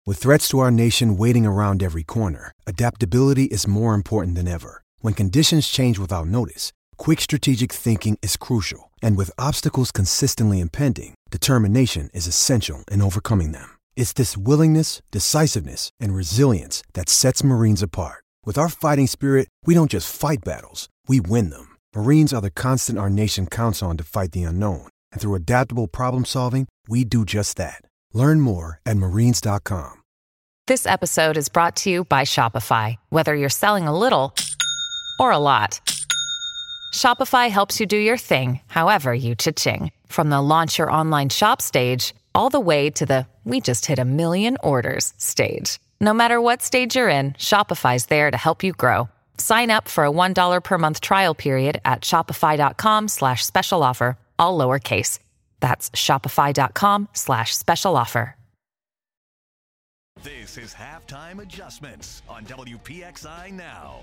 With threats to our nation waiting around every corner, adaptability is more important than ever. When conditions change without notice, quick strategic thinking is crucial. And with obstacles consistently impending, determination is essential in overcoming them. It's this willingness, decisiveness, and resilience that sets Marines apart. With our fighting spirit, we don't just fight battles, we win them. Marines are the constant our nation counts on to fight the unknown. And through adaptable problem solving, we do just that. Learn more at marines.com. This episode is brought to you by Shopify. Whether you're selling a little or a lot, Shopify helps you do your thing, however you cha-ching. From the launch your online shop stage, all the way to the we just hit 1 million orders stage. No matter what stage you're in, Shopify's there to help you grow. Sign up for a $1 per month trial period at shopify.com/special offer, all lowercase. That's shopify.com/special offer. This is Halftime Adjustments on WPXI Now.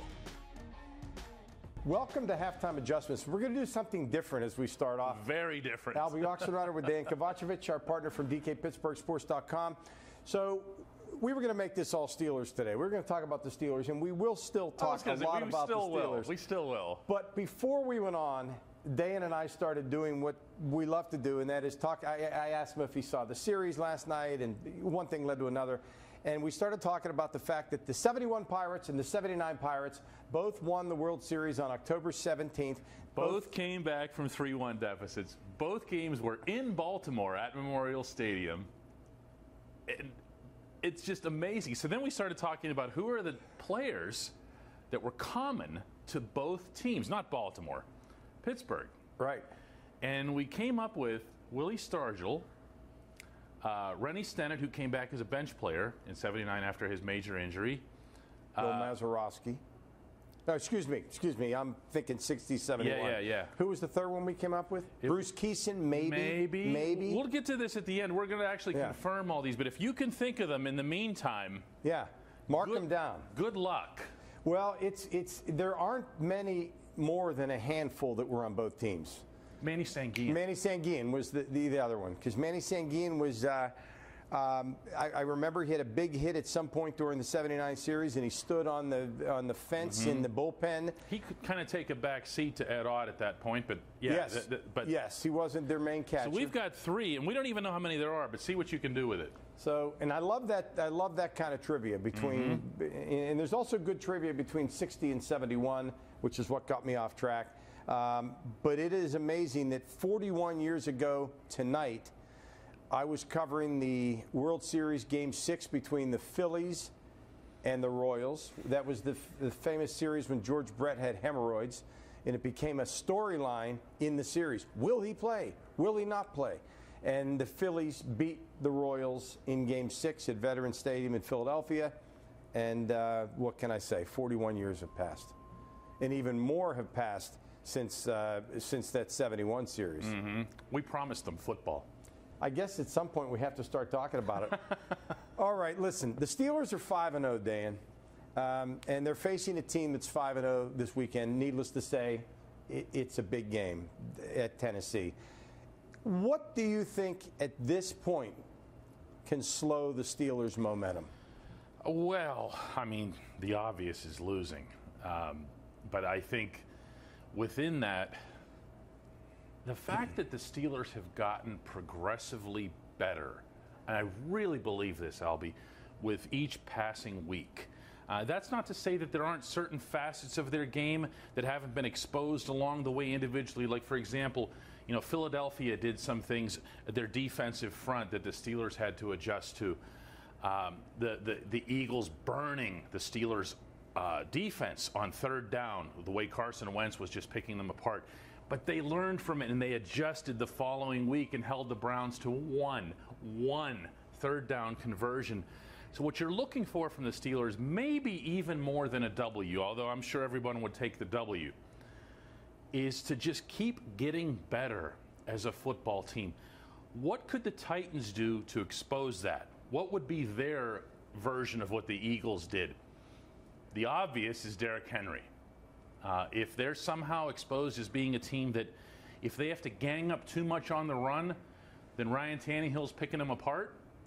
Welcome to Halftime Adjustments. We're going to do something different as we start off. Very different. I'll be Oxenrider with Dan Kovacevic, our partner from DKPittsburghSports.com. So we were going to make this all Steelers today. We're going to talk about the Steelers, and we will still talk a lot about the Steelers. We still will. But before we went on, Dan and I started doing what we love to do, and that is talk. I asked him if he saw the series last night, and one thing led to another. And we started talking about the fact that the 71 Pirates and the 79 Pirates both won the World Series on October 17th. Both came back from 3-1 deficits. Both games were in Baltimore at Memorial Stadium. And it's just amazing. So then we started talking about who are the players that were common to both teams, not Baltimore, Pittsburgh. Right. And we came up with Willie Stargell, Rennie Stennett, who came back as a bench player in '79 after his major injury. Bill Mazeroski. No, excuse me. I'm thinking 60, 71. Yeah. Who was the third one we came up with? Bruce Keeson, maybe. We'll get to this at the end. We're going to actually confirm all these. But if you can think of them in the meantime, mark them down. Good luck. Well, there aren't many more than a handful that were on both teams. Manny Sanguin. Manny Sanguin was the other one, because Manny Sanguin was. I remember he had a big hit at some point during the '79 series, and he stood on the fence in the bullpen. He could kind of take a back seat to Ed Ott at that point, but yes, he wasn't their main catcher. So we've got 3, and we don't even know how many there are, but see what you can do with it. So, and I love that kind of trivia between, and there's also good trivia between 60 and 71, which is what got me off track. But it is amazing that 41 years ago tonight, I was covering the World Series Game 6 between the Phillies and the Royals. That was the famous series when George Brett had hemorrhoids, and it became a storyline in the series. Will he play? Will he not play? And the Phillies beat the Royals in Game 6 at Veterans Stadium in Philadelphia. And what can I say? 41 years have passed. And even more have passed since that 71 series. We promised them football. I guess at some point we have to start talking about it. All right, listen. The Steelers are 5-0, Dan. And they're facing a team that's 5-0 this weekend. Needless to say, it's a big game at Tennessee. What do you think at this point can slow the Steelers' momentum? Well, I mean, the obvious is losing. But I think within that, the fact that the Steelers have gotten progressively better, and I really believe this, Albie, with each passing week. That's not to say that there aren't certain facets of their game that haven't been exposed along the way individually. Like, for example, Philadelphia did some things at their defensive front that the Steelers had to adjust to. The Eagles burning the Steelers' defense on third down, the way Carson Wentz was just picking them apart. But they learned from it, and they adjusted the following week and held the Browns to one third down conversion. So what you're looking for from the Steelers, maybe even more than a W, although I'm sure everyone would take the W, is to just keep getting better as a football team. What could the Titans do to expose that? What would be their version of what the Eagles did? The obvious is Derrick Henry. If they're somehow exposed as being a team that, if they have to gang up too much on the run, then Ryan Tannehill's picking them apart.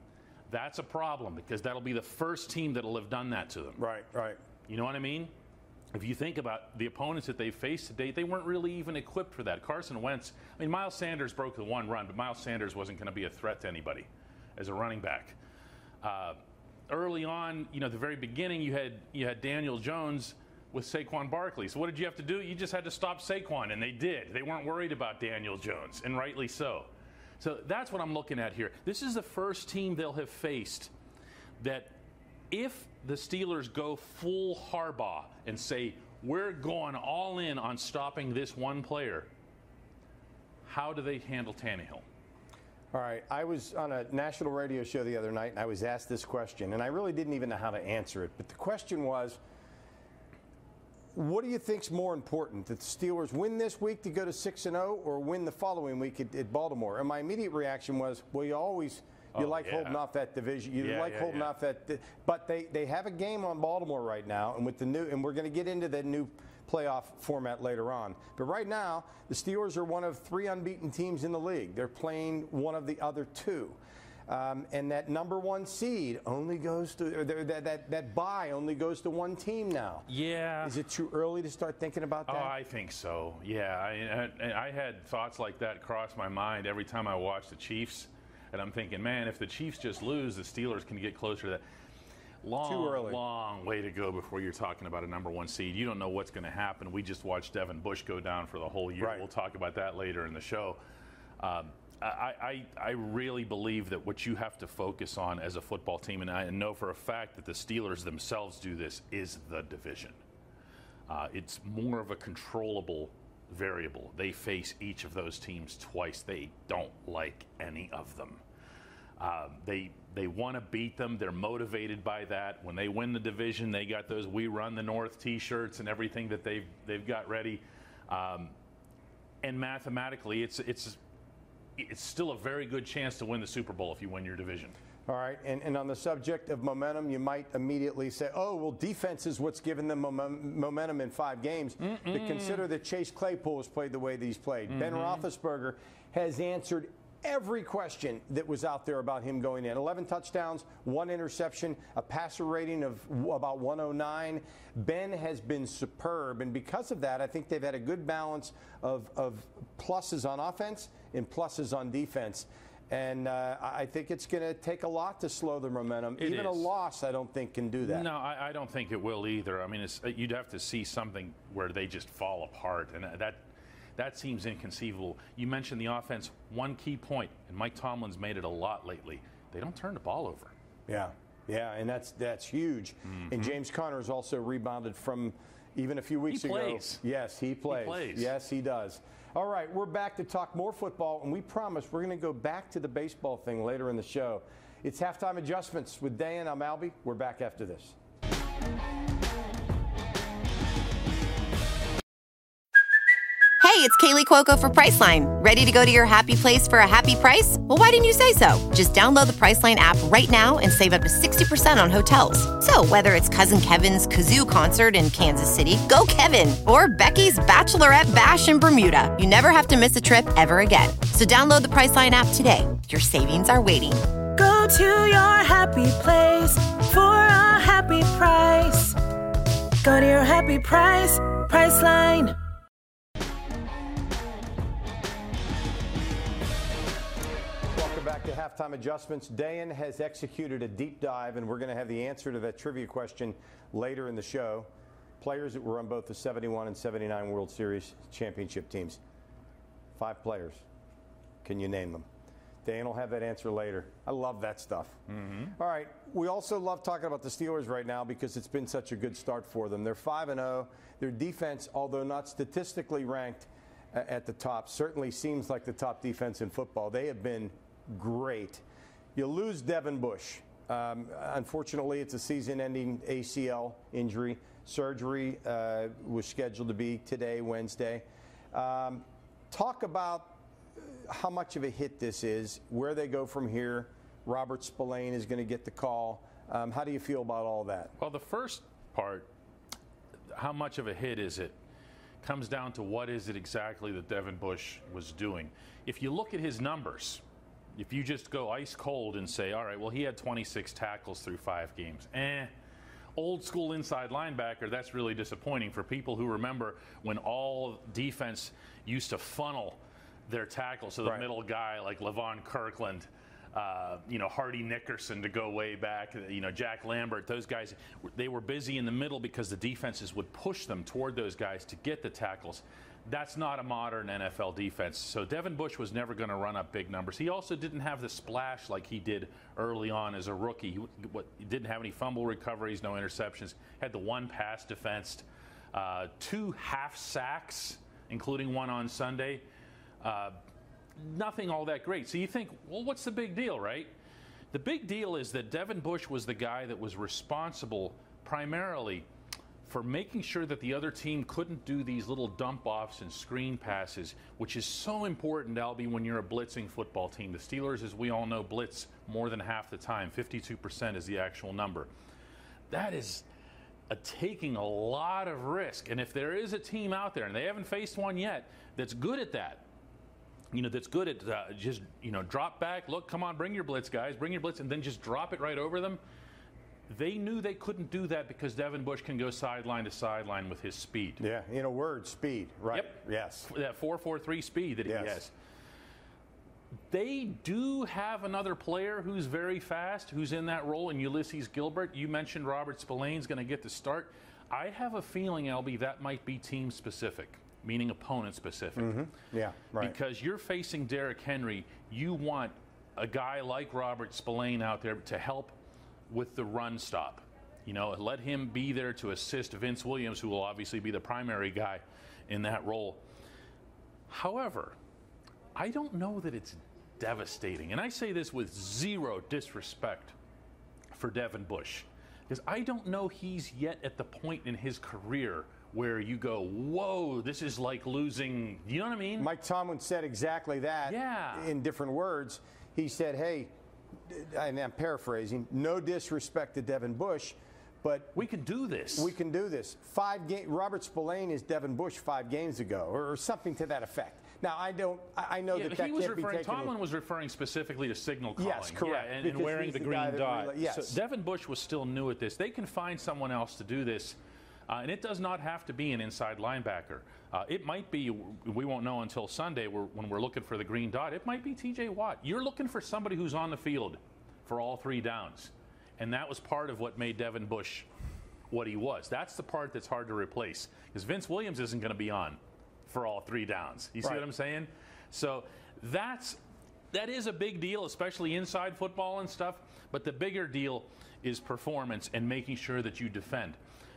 That's a problem because that'll be the first team that'll have done that to them. Right. You know what I mean? If you think about the opponents that they faced today, they weren't really even equipped for that. Carson Wentz, I mean, Miles Sanders broke the one run, but Miles Sanders wasn't going to be a threat to anybody as a running back. Early on, the very beginning, you had Daniel Jones with Saquon Barkley. So what did you have to do? You just had to stop Saquon, and they did. They weren't worried about Daniel Jones, and rightly so. So that's what I'm looking at here. This is the first team they'll have faced that if the Steelers go full Harbaugh and say, we're going all in on stopping this one player, how do they handle Tannehill? All right. I was on a national radio show the other night, and I was asked this question, and I really didn't even know how to answer it. But the question was, what do you think's more important, that the Steelers win this week to go to 6-0 or win the following week at Baltimore? And my immediate reaction was, well, you holding off that division. Holding off that. But they have a game on Baltimore right now, and we're going to get into the new playoff format later on. But right now, the Steelers are one of 3 unbeaten teams in the league. They're playing one of the other 2. And that number 1 seed only goes to that bye only goes to one team now. Yeah. Is it too early to start thinking about that? Oh, I think so. Yeah. I had thoughts like that cross my mind every time I watched the Chiefs, and I'm thinking, man, if the Chiefs just lose, the Steelers can get closer to that. Long way to go before you're talking about a number 1 seed. You don't know what's going to happen. We just watched Devin Bush go down for the whole year. Right. We'll talk about that later in the show. I really believe that what you have to focus on as a football team, and I know for a fact that the Steelers themselves do this, is the division. It's more of a controllable variable. They face each of those teams twice. They don't like any of them. They want to beat them. They're motivated by that. When they win the division, they got those "We Run the North" T-shirts and everything that they've got ready. And mathematically, it's still a very good chance to win the Super Bowl if you win your division. All right, and on the subject of momentum, you might immediately say, oh, well, defense is what's given them momentum in 5 games. But consider that Chase Claypool has played the way that he's played. Ben Roethlisberger has answered every question that was out there about him going in. 11 touchdowns, 1 interception, a passer rating of about 109. Ben has been superb, and because of that, I think they've had a good balance of pluses on offense and pluses on defense. And I think it's going to take a lot to slow the momentum. Even a loss, I don't think, can do that. No, I don't think it will either. I mean, you'd have to see something where they just fall apart, and that seems inconceivable. You mentioned the offense. One key point, and Mike Tomlin's made it a lot lately, they don't turn the ball over. Yeah, and that's huge. And James Conner has also rebounded from even a few weeks ago. Plays. Yes, he plays. Yes, he does. All right, we're back to talk more football, and we promise we're going to go back to the baseball thing later in the show. It's Halftime Adjustments with Dan. I'm Albie. We're back after this. Hey, it's Kaylee Cuoco for Priceline. Ready to go to your happy place for a happy price? Well, why didn't you say so? Just download the Priceline app right now and save up to 60% on hotels. So whether it's Cousin Kevin's Kazoo Concert in Kansas City, go Kevin, or Becky's Bachelorette Bash in Bermuda, you never have to miss a trip ever again. So download the Priceline app today. Your savings are waiting. Go to your happy place for a happy price. Go to your happy price, Priceline. Back to Halftime Adjustments. Dan has executed a deep dive, and we're going to have the answer to that trivia question later in the show. Players that were on both the 71 and 79 World Series championship teams. 5 players. Can you name them? Dan will have that answer later. I love that stuff. All right. We also love talking about the Steelers right now because it's been such a good start for them. They're 5-0. Their defense, although not statistically ranked at the top, certainly seems like the top defense in football. They have been great. You lose Devin Bush. Unfortunately, it's a season-ending ACL injury. Surgery was scheduled to be today, Wednesday. Talk about how much of a hit this is, where they go from here. Robert Spillane is going to get the call. How do you feel about all that? Well, the first part, how much of a hit is it, comes down to what is it exactly that Devin Bush was doing. If you look at his numbers, if you just go ice cold and say, all right, well, he had 26 tackles through 5 games. Old school inside linebacker, that's really disappointing for people who remember when all defense used to funnel their tackles to the middle guy like Levon Kirkland, Hardy Nickerson to go way back, Jack Lambert. Those guys, they were busy in the middle because the defenses would push them toward those guys to get the tackles. That's not a modern NFL defense. So Devin Bush was never going to run up big numbers. He also didn't have the splash like he did early on as a rookie. He didn't have any fumble recoveries, no interceptions. Had the 1 pass defensed, 2 half sacks, including 1 on Sunday. Nothing all that great. So you think, well, what's the big deal, right? The big deal is that Devin Bush was the guy that was responsible primarily for making sure that the other team couldn't do these little dump-offs and screen passes, which is so important, Albie, when you're a blitzing football team. The Steelers, as we all know, blitz more than half the time. 52% is the actual number. That is taking a lot of risk. And if there is a team out there, and they haven't faced one yet, that's good at that, that's good at just, drop back, look, come on, bring your blitz, guys, bring your blitz, and then just drop it right over them. They knew they couldn't do that because Devin Bush can go sideline to sideline with his speed. Yeah, in a word, speed, right? Yep. Yes. That 4.43 speed that he has. They do have another player who's very fast, who's in that role, in Ulysses Gilbert. You mentioned Robert Spillane's going to get the start. I have a feeling, Albie, that might be team-specific, meaning opponent-specific. Mm-hmm. Yeah, right. Because you're facing Derrick Henry, you want a guy like Robert Spillane out there to help with the run stop. Let him be there to assist Vince Williams, who will obviously be the primary guy in that role. However, I don't know that it's devastating. And I say this with zero disrespect for Devin Bush, because I don't know he's yet at the point in his career where you go, whoa, this is like losing, you know what I mean? Mike Tomlin said exactly that in different words. He said, hey, and I'm paraphrasing, no disrespect to Devin Bush, but we can do this. We can do this. Robert Spillane is Devin Bush 5 games ago, or something to that effect. Now, I know that can't be taken. Tomlin was referring specifically to signal calling. Yes, correct. Yeah, and wearing the green dot. So Devin Bush was still new at this. They can find someone else to do this, and it does not have to be an inside linebacker. It might be, we won't know until Sunday when we're looking for the green dot, it might be T.J. Watt. You're looking for somebody who's on the field for all 3 downs. And that was part of what made Devin Bush what he was. That's the part that's hard to replace, because Vince Williams isn't going to be on for all 3 downs. You see what I'm saying? So that is a big deal, especially inside football and stuff. But the bigger deal is performance and making sure that you defend.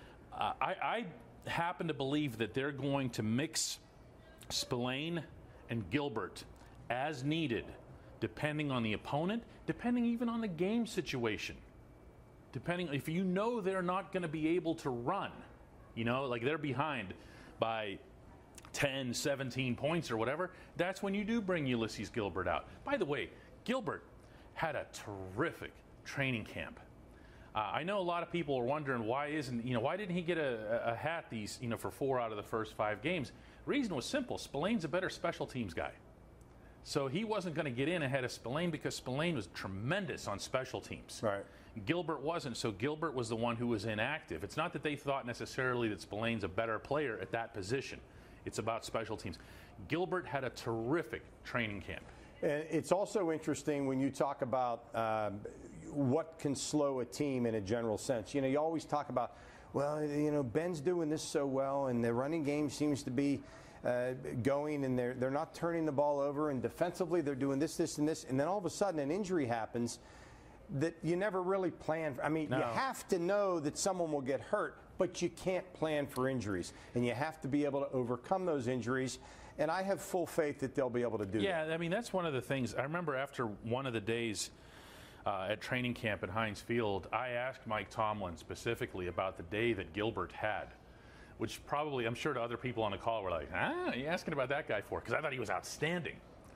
I happen to believe that they're going to mix Spillane and Gilbert as needed, depending on the opponent, depending even on the game situation. Depending if they're not going to be able to run, like they're behind by 10, 17 points or whatever, that's when you do bring Ulysses Gilbert out. By the way, Gilbert had a terrific training camp. I know a lot of people are wondering why didn't he get a hat for 4 out of the first 5 games? The reason was simple. Spillane's a better special teams guy. So he wasn't going to get in ahead of Spillane because Spillane was tremendous on special teams. Right. Gilbert wasn't, so Gilbert was the one who was inactive. It's not that they thought necessarily that Spillane's a better player at that position. It's about special teams. Gilbert had a terrific training camp. And it's also interesting when you talk about what can slow a team in a general sense. You always talk about, Ben's doing this so well, and the running game seems to be going, and they're not turning the ball over, and defensively they're doing this, and this, and then all of a sudden an injury happens that you never really plan for. You have to know that someone will get hurt, but you can't plan for injuries, and you have to be able to overcome those injuries. And I have full faith that they'll be able to do that. Yeah, that's one of the things. I remember after one of the days at training camp at Heinz Field, I asked Mike Tomlin specifically about the day that Gilbert had, which probably, I'm sure to other people on the call were like, are you asking about that guy for? Because I thought he was outstanding.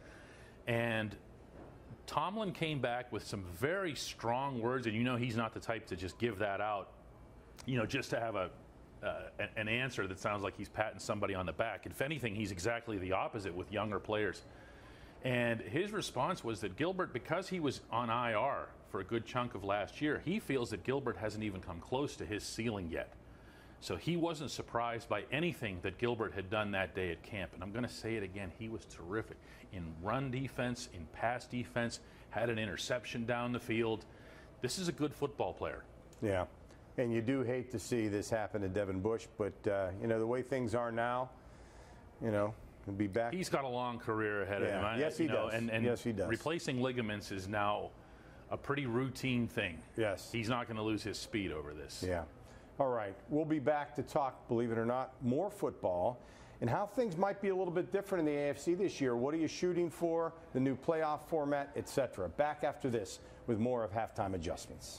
And Tomlin came back with some very strong words, and he's not the type to just give that out, just to have an answer that sounds like he's patting somebody on the back. If anything, he's exactly the opposite with younger players. And his response was that Gilbert, because he was on IR for a good chunk of last year, he feels that Gilbert hasn't even come close to his ceiling yet. So he wasn't surprised by anything that Gilbert had done that day at camp. And I'm going to say it again, he was terrific in run defense, in pass defense, had an interception down the field. This is a good football player. Yeah, and you do hate to see this happen to Devin Bush, but, you know, the way things are now, you know, he'll be back. He's got a long career ahead of him. Yes, he does. And yes, he does. Replacing ligaments is now a pretty routine thing. Yes. He's not going to lose his speed over this. Yeah. All right. We'll be back to talk, believe it or not, more football and how things might be a little bit different in the AFC this year. What are you shooting for? The new playoff format, etc. Back after this with more of Halftime Adjustments.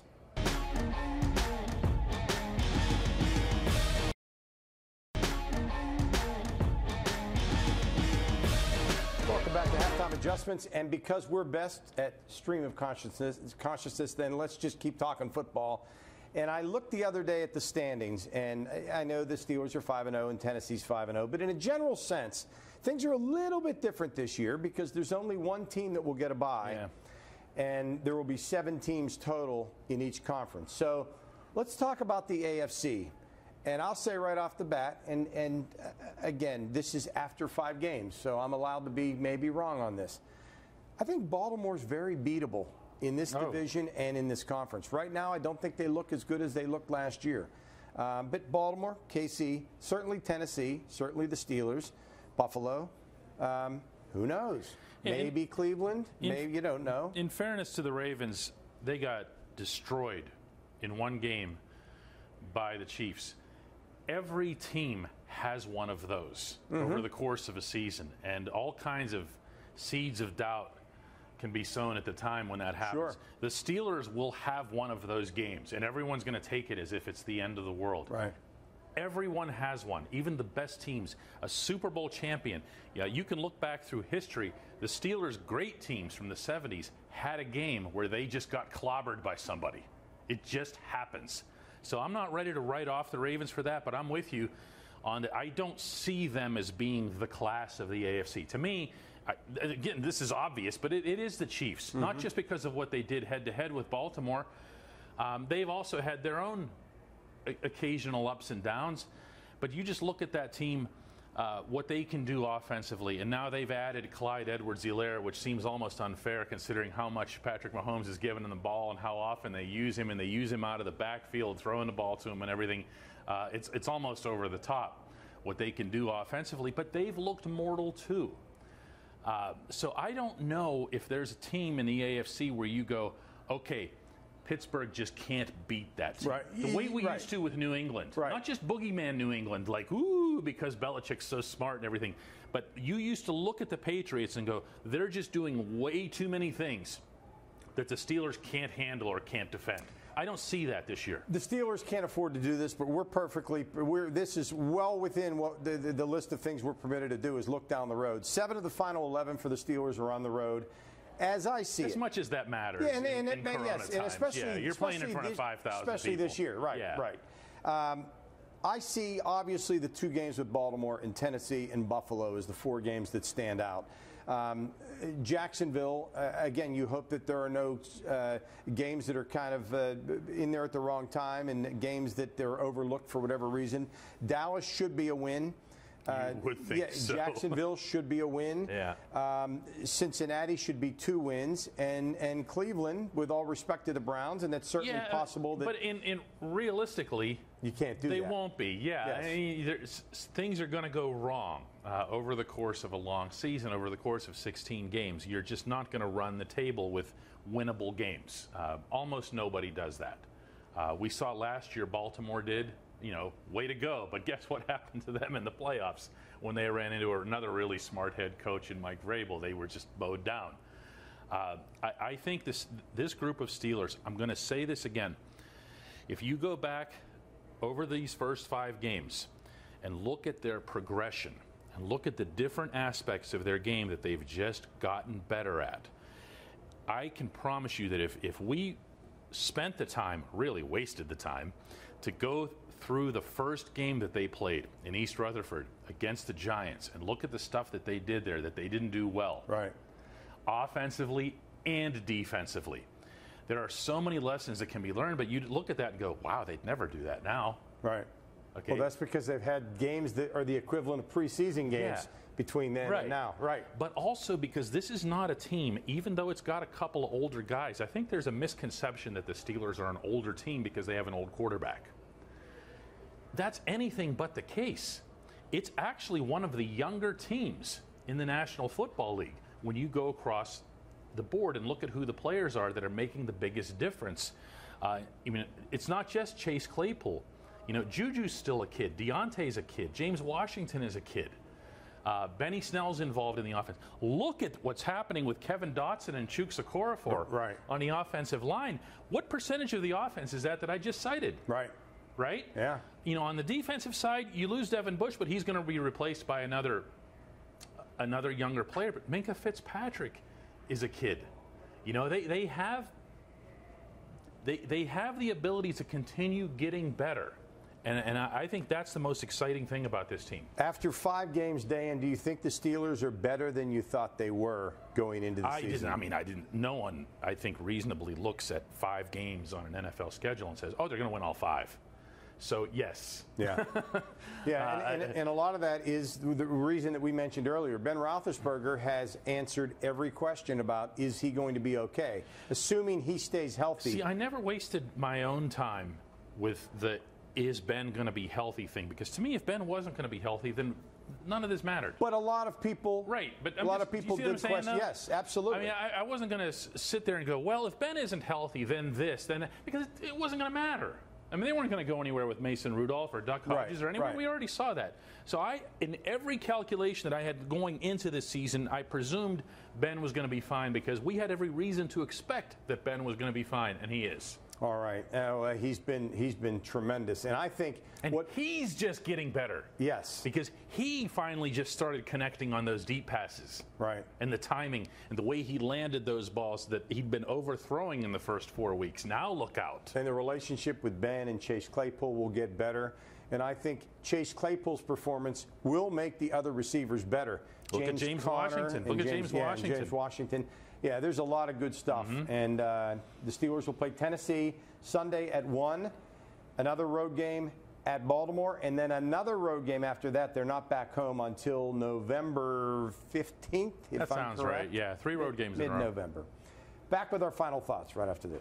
Welcome back to Halftime Adjustments, and because we're best at stream of consciousness, then let's just keep talking football. And I looked the other day at the standings, and I know the Steelers are 5-0 and Tennessee's 5-0, but in a general sense, things are a little bit different this year because there's only one team that will get a bye, and there will be 7 teams total in each conference. So let's talk about the AFC. And I'll say right off the bat, and again, this is after 5 games, so I'm allowed to be maybe wrong on this. I think Baltimore's very beatable in this division and in this conference. Right now, I don't think they look as good as they looked last year. But Baltimore, KC, certainly Tennessee, certainly the Steelers, Buffalo, who knows? Maybe Cleveland, maybe you don't know. In fairness to the Ravens, they got destroyed in one game by the Chiefs. Every team has one of those over the course of a season, and all kinds of seeds of doubt can be sown at the time when that happens. Sure. The Steelers will have one of those games, and everyone's going to take it as if it's the end of the world. Right. Everyone has one, even the best teams. A Super Bowl champion. Yeah, you can look back through history. The Steelers' great teams from the 70s had a game where they just got clobbered by somebody. It just happens. So I'm not ready to write off the Ravens for that, but I'm with you on that. I don't see them as being the class of the AFC. To me, again, this is obvious, but it is the Chiefs, not just because of what they did head-to-head with Baltimore. They've also had their own occasional ups and downs, but you just look at that team, what they can do offensively, and now they've added Clyde Edwards-Helaire, which seems almost unfair considering how much Patrick Mahomes has given him the ball and how often they use him, and they use him out of the backfield, throwing the ball to him and everything. It's almost over the top what they can do offensively, but they've looked mortal too. So I don't know if there's a team in the AFC where you go, okay, Pittsburgh just can't beat that team. Right. The way we used to with New England. Right. Not just boogeyman New England, like, ooh, because Belichick's so smart and everything. But you used to look at the Patriots and go, they're just doing way too many things that the Steelers can't handle or can't defend. I don't see that this year. The Steelers can't afford to do this, but this is well within what the list of things we're permitted to do is look down the road. 7 of the final 11 for the Steelers are on the road. As I see as much as that matters. Yeah, and Corona yes, times. and especially you're playing in front of 5,000 especially people. this year, right? Yeah. Right. I see obviously the 2 games with Baltimore and Tennessee and Buffalo as the 4 games that stand out. Jacksonville, again, you hope that there are no games that are kind of in there at the wrong time and games that they're overlooked for whatever reason. Dallas should be a win. You would think so. Jacksonville should be a win. Yeah. Cincinnati should be 2 wins, and Cleveland, with all respect to the Browns, and that's certainly possible. But in realistically, you can't do that. They won't be. Yeah, Yes. I mean, things are going to go wrong over the course of a long season, over the course of 16 games. You're just not going to run the table with winnable games. Almost nobody does that. We saw last year Baltimore did. You know, way to go. But guess what happened to them in the playoffs when they ran into another really smart head coach in Mike Vrabel? They were just mowed down. I think this group of Steelers, I'm going to say this again. If you go back over these first 5 games and look at their progression and look at the different aspects of their game that they've just gotten better at, I can promise you that if we spent the time, really wasted the time, to go through the first game that they played in East Rutherford against the Giants and look at the stuff that they did there that they didn't do well. Right. offensively and defensively. There are so many lessons that can be learned, but you look at that and go, wow, they'd never do that now. Right. Okay. Well, that's because they've had games that are the equivalent of preseason games between then and now. Right. But also because this is not a team, even though it's got a couple of older guys, I think there's a misconception that the Steelers are an older team because they have an old quarterback. That's anything but the case. It's actually one of the younger teams in the National Football League when you go across the board and look at who the players are that are making the biggest difference. I mean, it's not just Chase Claypool. You know, Juju's still a kid. Deontay's a kid. James Washington is a kid. Benny Snell's involved in the offense. Look at what's happening with Kevin Dotson and Chuks Okorafor on the offensive line. What percentage of the offense is that I just cited? Right. Right? Yeah. You know, on the defensive side, you lose Devin Bush, but he's going to be replaced by another younger player. But Minkah Fitzpatrick is a kid. You know, they have the ability to continue getting better. And I think that's the most exciting thing about this team. After 5 games, Dan, do you think the Steelers are better than you thought they were going into the season? No one, I think, reasonably looks at 5 games on an NFL schedule and says, oh, they're going to win all 5. So, yes. Yeah. Yeah, and a lot of that is the reason that we mentioned earlier. Ben Roethlisberger has answered every question about is he going to be okay, assuming he stays healthy. See, I never wasted my own time with the is Ben going to be healthy thing, because to me, if Ben wasn't going to be healthy, then none of this mattered. But a lot of people, but a lot of people did question. Yes, absolutely. I mean, I wasn't going to sit there and go, well, if Ben isn't healthy, then this, then because it wasn't going to matter. I mean, they weren't going to go anywhere with Mason Rudolph or Duck Hodges or anyone. We already saw that. So in every calculation that I had going into this season, I presumed Ben was going to be fine because we had every reason to expect that Ben was going to be fine, and he is. All right. He's been tremendous, and I think he's just getting better. Yes, because he finally just started connecting on those deep passes. Right. And the timing and the way he landed those balls that he'd been overthrowing in the first 4 weeks. Now look out. And the relationship with Ben and Chase Claypool will get better, and I think Chase Claypool's performance will make the other receivers better. Look at James Washington. Look at James Washington. James Washington. Yeah, there's a lot of good stuff. Mm-hmm. And the Steelers will play Tennessee Sunday at 1, another road game at Baltimore, and then another road game after that. They're not back home until November 15th, if that sounds right. Yeah, 3 road games in a row. Mid-November. Back with our final thoughts right after this.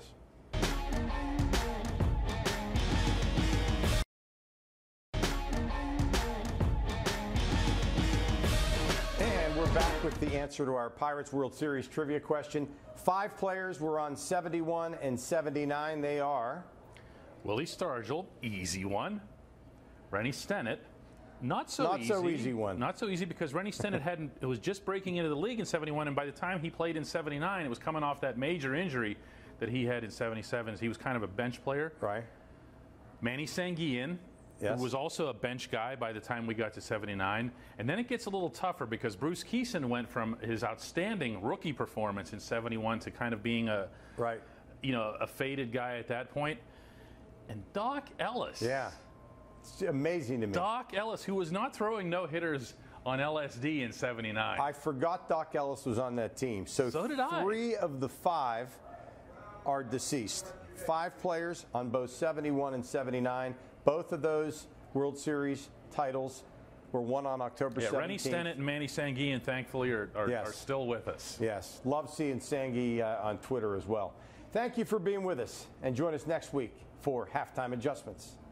Back with the answer to our Pirates World Series trivia question. 5 players were on 71 and 79. They are Willie Stargell, easy one. Rennie Stennett, not so easy one. Not so easy because Rennie Stennett was just breaking into the league in 71, and by the time he played in 79, it was coming off that major injury that he had in 77. He was kind of a bench player. Right. Manny Sanguillen. Yes. Who was also a bench guy by the time we got to 79. And then it gets a little tougher because Bruce Keeson went from his outstanding rookie performance in 71 to kind of being a faded guy at that point. And Doc Ellis. Yeah. It's amazing to me. Doc Ellis, who was not throwing no-hitters on LSD in 79. I forgot Doc Ellis was on that team. So did I. 3 of the 5 are deceased. 5 players on both 71 and 79. Both of those World Series titles were won on October 17th. Rennie Stennett and Manny Sanguillen, thankfully, are still with us. Yes. Love seeing Sanguy on Twitter as well. Thank you for being with us, and join us next week for Halftime Adjustments.